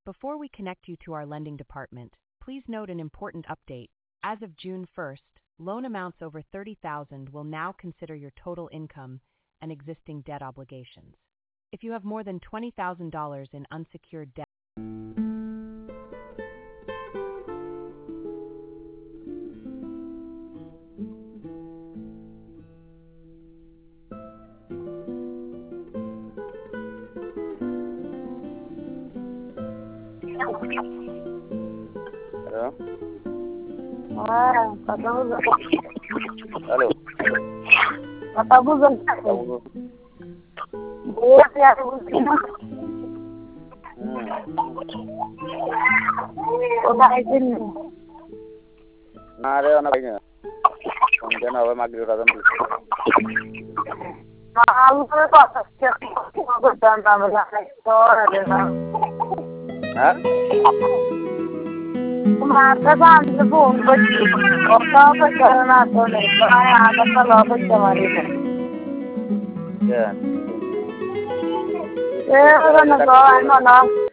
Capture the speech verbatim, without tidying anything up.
Before we connect you to our lending department, please note an important update. As of June first, loan amounts over thirty thousand dollars will now consider your total income and existing debt obligations. If you have more than twenty thousand dollars in unsecured debt, Halo. Ah, katabuza. Halo. Katabuza. Kamu. Buat ya buat. Hmm. Udah izin. Nah, ada anak lainnya. Kemudian apa maghrib rada nanti. Malu tuh kok setiap aku dan tambah lektor ada. Hah? Mata kan phone बच्ची और कब करना तो नहीं तो आगे तो लोग चमारी है Ya. ये वाला ना तो है ना